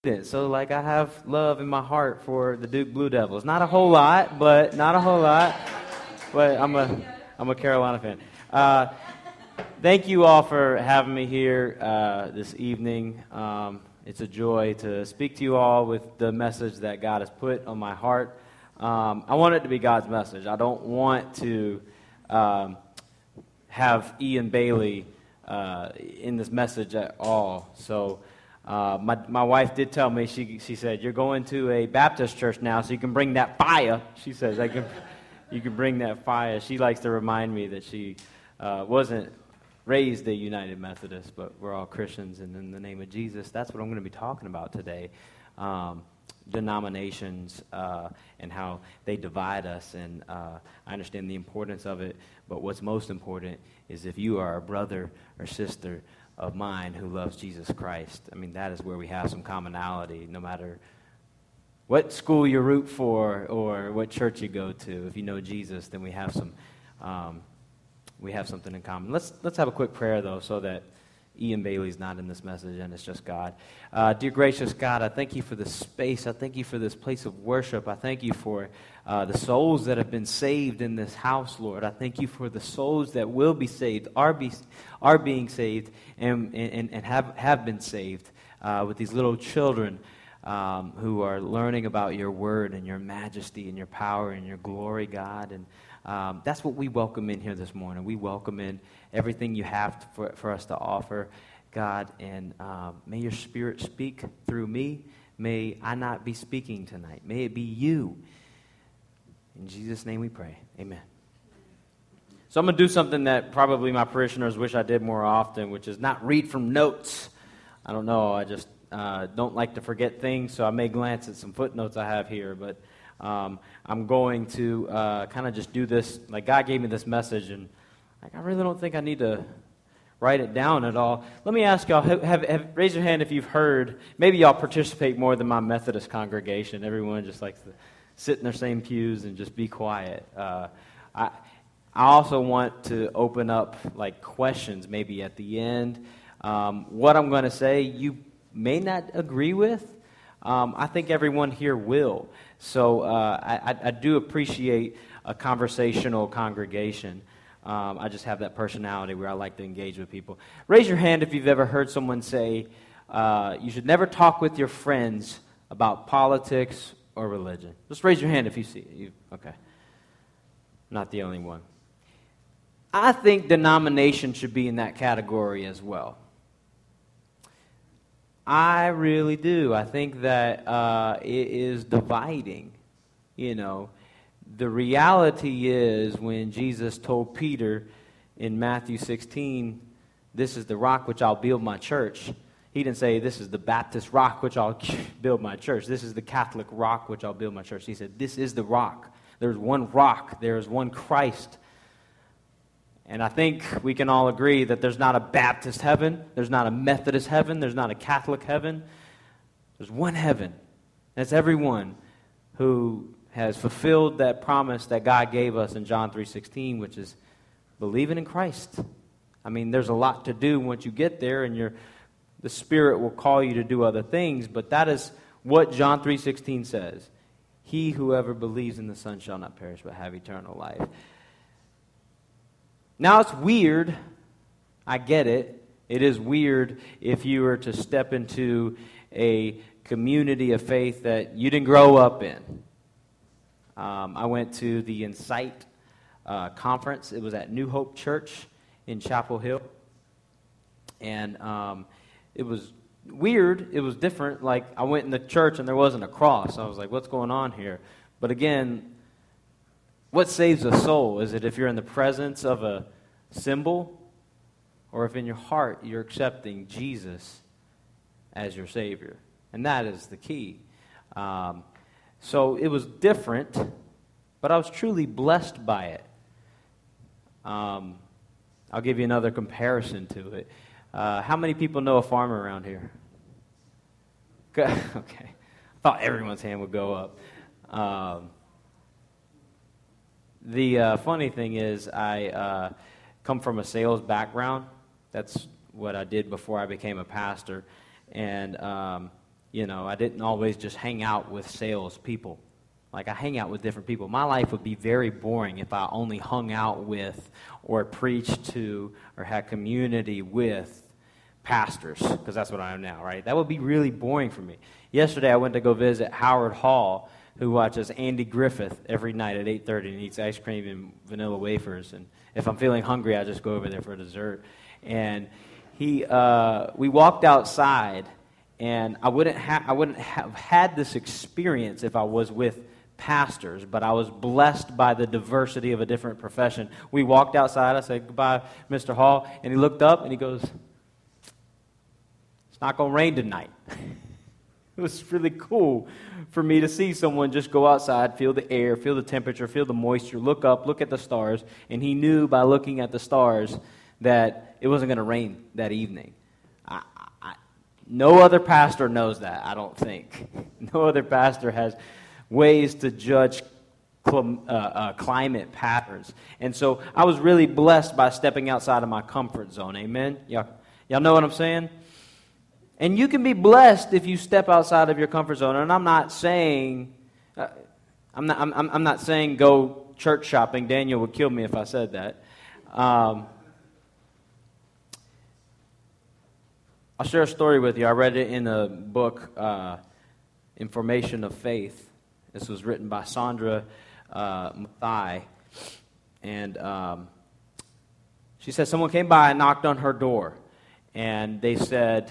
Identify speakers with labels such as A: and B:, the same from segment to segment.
A: So, like, I have love in my heart for the Duke Blue Devils. Not a whole lot, but I'm a Carolina fan. Thank you all for having me here this evening. It's a joy to speak to you all with the message that God has put on my heart. I want it to be God's message. I don't want to have Ian Bailey in this message at all. So my wife did tell me, she said, "You're going to a Baptist church now, so you can bring that fire." She says, you can bring that fire. She likes to remind me that she wasn't raised a United Methodist, but we're all Christians, and in the name of Jesus, that's what I'm going to be talking about today. Denominations and how they divide us, and I understand the importance of it, but what's most important is if you are a brother or sister of mine who loves Jesus Christ. I mean, that is where we have some commonality, no matter what school you root for or what church you go to. If you know Jesus, then we have something in common. Let's have a quick prayer, though, so that Ian Bailey's not in this message and it's just God. Dear gracious God, I thank you for this space. I thank you for this place of worship. I thank you for the souls that have been saved in this house, Lord. I thank you for the souls that will be saved, are being saved, and have been saved with these little children who are learning about your word and your majesty and your power and your glory, God. And that's what we welcome in here this morning. We welcome in everything you have for us to offer, God. And may your Spirit speak through me. May I not be speaking tonight. May it be you. In Jesus' name we pray. Amen. So I'm going to do something that probably my parishioners wish I did more often, which is not read from notes. I don't know. I just don't like to forget things, so I may glance at some footnotes I have here, but I'm going to kind of just do this. Like, God gave me this message, and I really don't think I need to write it down at all. Let me ask y'all, raise your hand if you've heard. Maybe y'all participate more than my Methodist congregation. Everyone just likes to sit in their same pews and just be quiet. I also want to open up, like, questions maybe at the end. What I'm going to say, you may not agree with. I think everyone here will. So I do appreciate a conversational congregation. I just have that personality where I like to engage with people. Raise your hand if you've ever heard someone say, you should never talk with your friends about politics or religion. Just raise your hand if you see it. Okay. Not the only one. I think denomination should be in that category as well. I really do. I think that it is dividing. You know, the reality is when Jesus told Peter in Matthew 16, "This is the rock which I'll build my church," he didn't say, "This is the Baptist rock which I'll build my church. This is the Catholic rock which I'll build my church." He said, "This is the rock. There's one rock. There is one Christ." And I think we can all agree that there's not a Baptist heaven, there's not a Methodist heaven, there's not a Catholic heaven. There's one heaven. That's everyone who has fulfilled that promise that God gave us in John 3:16, which is believing in Christ. I mean, there's a lot to do once you get there, and the Spirit will call you to do other things, but that is what John 3:16 says. "He whoever believes in the Son shall not perish but have eternal life." Now, it's weird. I get it. It is weird if you were to step into a community of faith that you didn't grow up in. I went to the Insight conference. It was at New Hope Church in Chapel Hill. And it was weird. It was different. Like, I went in the church and there wasn't a cross. I was like, what's going on here? But again, what saves a soul? Is it if you're in the presence of a symbol, or if in your heart you're accepting Jesus as your Savior? And that is the key. So it was different, but I was truly blessed by it. I'll give you another comparison to it. How many people know a farmer around here? Okay. I thought everyone's hand would go up. The funny thing is I come from a sales background. That's what I did before I became a pastor. And I didn't always just hang out with salespeople. Like, I hang out with different people. My life would be very boring if I only hung out with or preached to or had community with pastors, because that's what I am now, right? That would be really boring for me. Yesterday, I went to go visit Howard Hall, who watches Andy Griffith every night at 8:30 and eats ice cream and vanilla wafers. And if I'm feeling hungry, I just go over there for dessert. And we walked outside, and I wouldn't have had this experience if I was with pastors, but I was blessed by the diversity of a different profession. We walked outside. I said, "Goodbye, Mr. Hall," and he looked up and he goes, "It's not going to rain tonight." It was really cool for me to see someone just go outside, feel the air, feel the temperature, feel the moisture, look up, look at the stars, and he knew by looking at the stars that it wasn't going to rain that evening. No other pastor knows that, I don't think. No other pastor has ways to judge climate patterns. And so I was really blessed by stepping outside of my comfort zone. Amen? Y'all know what I'm saying? And you can be blessed if you step outside of your comfort zone. And I'm not saying I'm not saying go church shopping. Daniel would kill me if I said that. I'll share a story with you. I read it in a book, Information of Faith. This was written by Sandra Mathai. And she said someone came by and knocked on her door. And they said,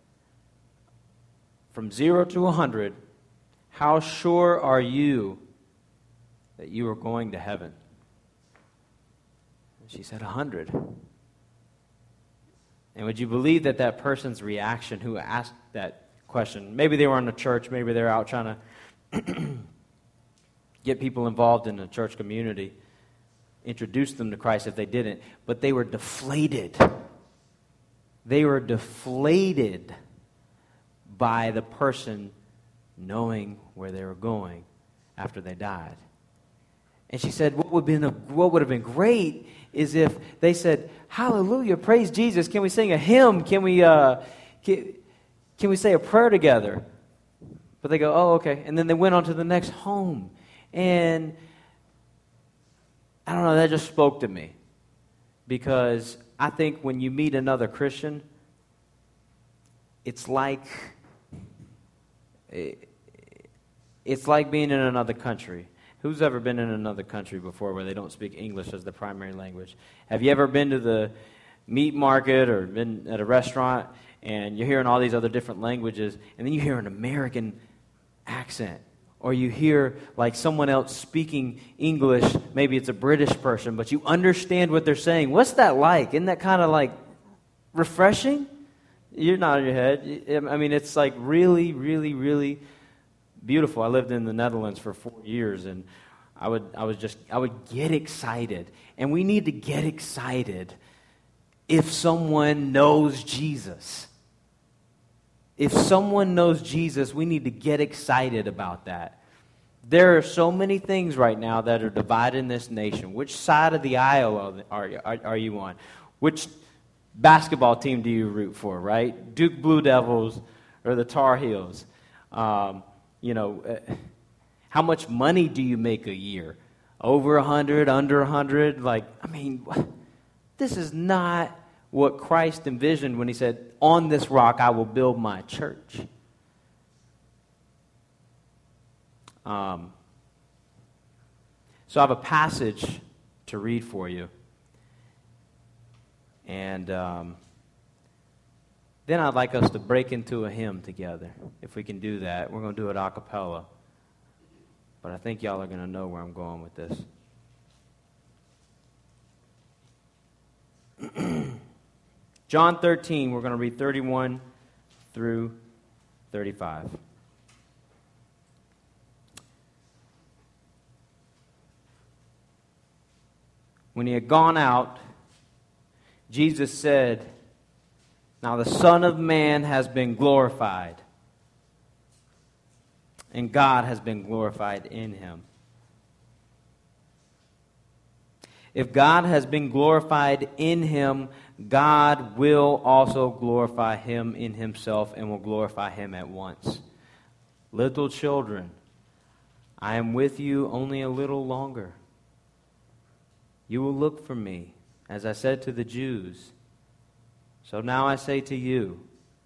A: from 0 to 100, how sure are you that you are going to heaven? And she said 100. And would you believe that person's reaction who asked that question, maybe they were in a church, maybe they were out trying to get people involved in the church community, introduce them to Christ if they didn't, but they were deflated. They were deflated by the person knowing where they were going after they died. And she said, what would have been great is if they said, "Hallelujah, praise Jesus. Can we sing a hymn? Can we say a prayer together?" But they go, "Oh, okay." And then they went on to the next home. And I don't know, that just spoke to me. Because I think when you meet another Christian, it's like being in another country. Who's ever been in another country before where they don't speak English as the primary language? Have you ever been to the meat market or been at a restaurant and you're hearing all these other different languages and then you hear an American accent? Or you hear like someone else speaking English, maybe it's a British person, but you understand what they're saying. What's that like? Isn't that kind of like refreshing? You're nodding your head. I mean, it's like really, really, really beautiful. I lived in the Netherlands for 4 years, and I would get excited. And we need to get excited if someone knows Jesus. If someone knows Jesus, we need to get excited about that. There are so many things right now that are dividing this nation. Which side of the aisle are you on? Which basketball team do you root for, right? Duke Blue Devils or the Tar Heels? How much money do you make a year? Over 100, under 100? This is not what Christ envisioned when he said, "On this rock I will build my church." So I have a passage to read for you. And then I'd like us to break into a hymn together. If we can do that. We're going to do it a cappella. But I think y'all are going to know where I'm going with this. John 13, we're going to read 31 through 35. When he had gone out, Jesus said, "Now the Son of Man has been glorified, and God has been glorified in him. If God has been glorified in him, God will also glorify him in himself and will glorify him at once. Little children, I am with you only a little longer. You will look for me, as I said to the Jews. So now I say to you,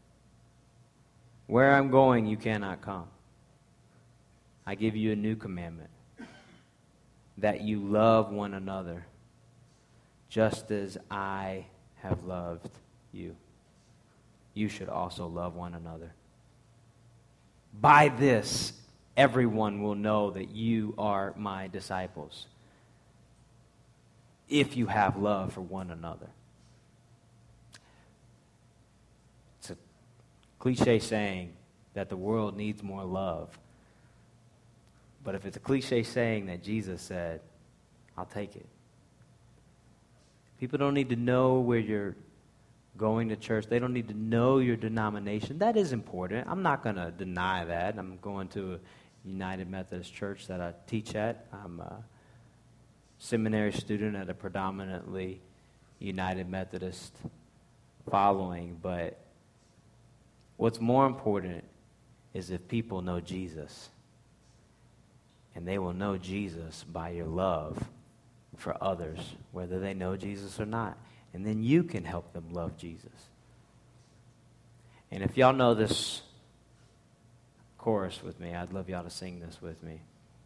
A: where I'm going, you cannot come. I give you a new commandment, that you love one another, just as I have loved you. You should also love one another. By this, everyone will know that you are my disciples, if you have love for one another. It's a cliche saying that the world needs more love. But if it's a cliche saying that Jesus said, I'll take it. People don't need to know where you're going to church. They don't need to know your denomination. That is important. I'm not going to deny that. I'm going to a United Methodist Church that I teach at. I'm a seminary student at a predominantly United Methodist following. But what's more important is if people know Jesus. And they will know Jesus by your love for others, whether they know Jesus or not. And then you can help them love Jesus. And if y'all know this chorus with me, I'd love y'all to sing this with me.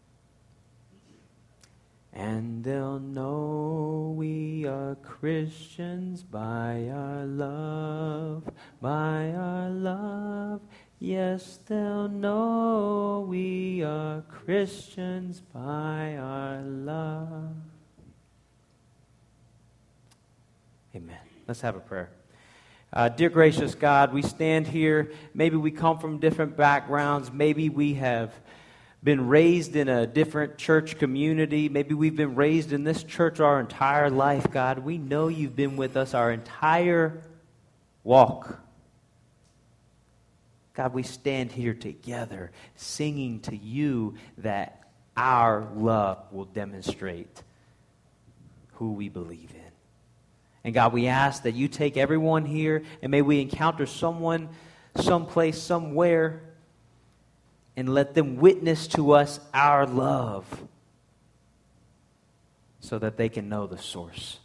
A: And they'll know we are Christians by our love, by our love. Yes, they'll know we are Christians by our love. Amen. Let's have a prayer. Dear gracious God, we stand here. Maybe we come from different backgrounds. Maybe we have been raised in a different church community. Maybe we've been raised in this church our entire life, God. We know you've been with us our entire walk. God, we stand here together singing to you that our love will demonstrate who we believe in. And God, we ask that you take everyone here and may we encounter someone, someplace, somewhere, and let them witness to us our love so that they can know the source.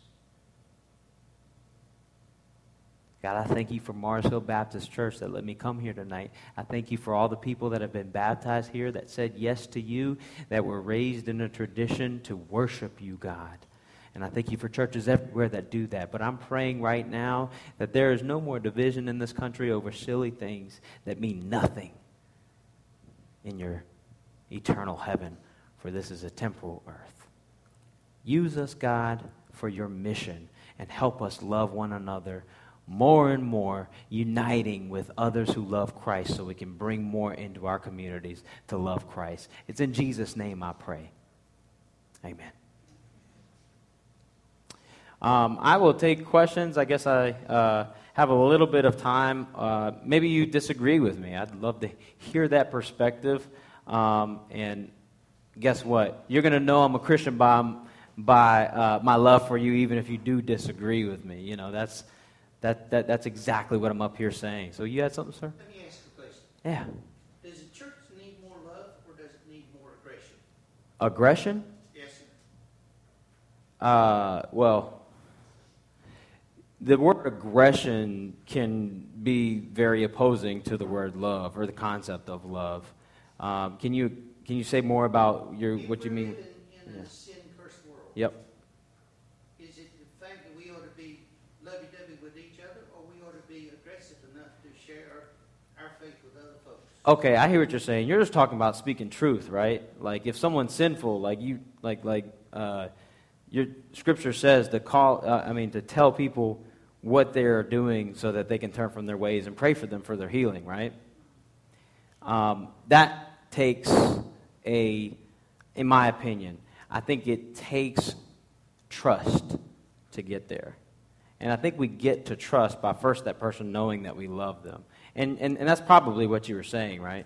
A: God, I thank you for Mars Hill Baptist Church that let me come here tonight. I thank you for all the people that have been baptized here that said yes to you, that were raised in a tradition to worship you, God. And I thank you for churches everywhere that do that. But I'm praying right now that there is no more division in this country over silly things that mean nothing in your eternal heaven, for this is a temporal earth. Use us, God, for your mission, and help us love one another more and more, uniting with others who love Christ so we can bring more into our communities to love Christ. It's in Jesus' name I pray. Amen. I will take questions. I guess I have a little bit of time. Maybe you disagree with me. I'd love to hear that perspective. And guess what? You're going to know I'm a Christian by my love for you, even if you do disagree with me. You know, that's exactly what I'm up here saying. So you had something, sir?
B: Let me ask you a question.
A: Yeah.
B: Does the church need more love, or does it need more aggression?
A: Aggression?
B: Yes, sir.
A: Well, the word aggression can be very opposing to the word love or the concept of love. Can you say more about what you mean?
B: In a sin-cursed world.
A: Yep.
B: Is it the fact that we ought to be lovey-dovey with each other, or we ought to be aggressive enough to share our faith with other folks?
A: Okay, I hear what you're saying. You're just talking about speaking truth, right? Like if someone's sinful, your scripture says to to tell people what they're doing so that they can turn from their ways and pray for them for their healing, right? That takes in my opinion, I think it takes trust to get there. And I think we get to trust by first that person knowing that we love them. And that's probably what you were saying, right?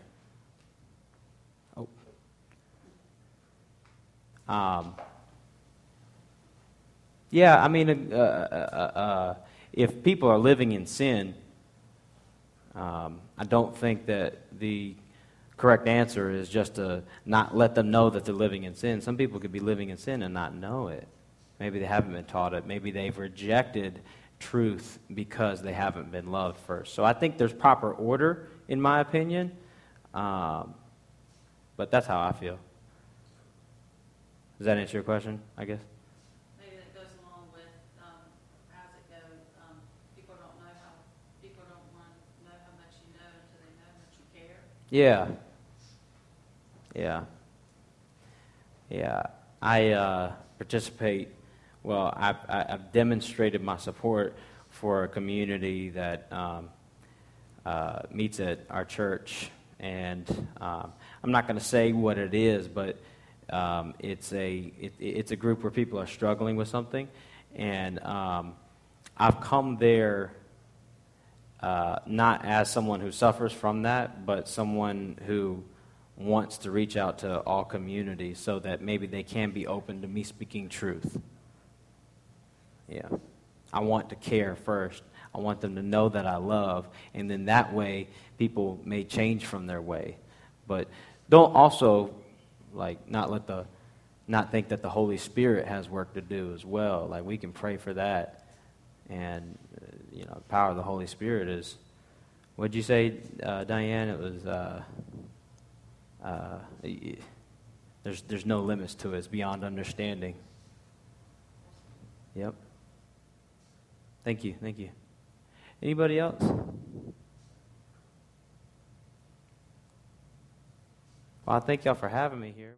A: Yeah, I mean, if people are living in sin, I don't think that the correct answer is just to not let them know that they're living in sin. Some people could be living in sin and not know it. Maybe they haven't been taught it. Maybe they've rejected truth because they haven't been loved first. So I think there's proper order, in my opinion. But that's how I feel. Does that answer your question, I guess?
C: Maybe that goes along with, how's it go? People don't know how, people don't want to know how much you know until they know how much you care.
A: Yeah. I participate. Well, I've demonstrated my support for a community that meets at our church, and I'm not going to say what it is, but it's a group where people are struggling with something, and I've come there not as someone who suffers from that, but someone who wants to reach out to all communities so that maybe they can be open to me speaking truth. Yeah. I want to care first. I want them to know that I love, and then that way people may change from their way. But don't also not think that the Holy Spirit has work to do as well. Like, we can pray for that, and the power of the Holy Spirit is. What'd you say, Diane? It was there's no limits to it. It's beyond understanding. Yep. Thank you. Anybody else? Well, I thank y'all for having me here.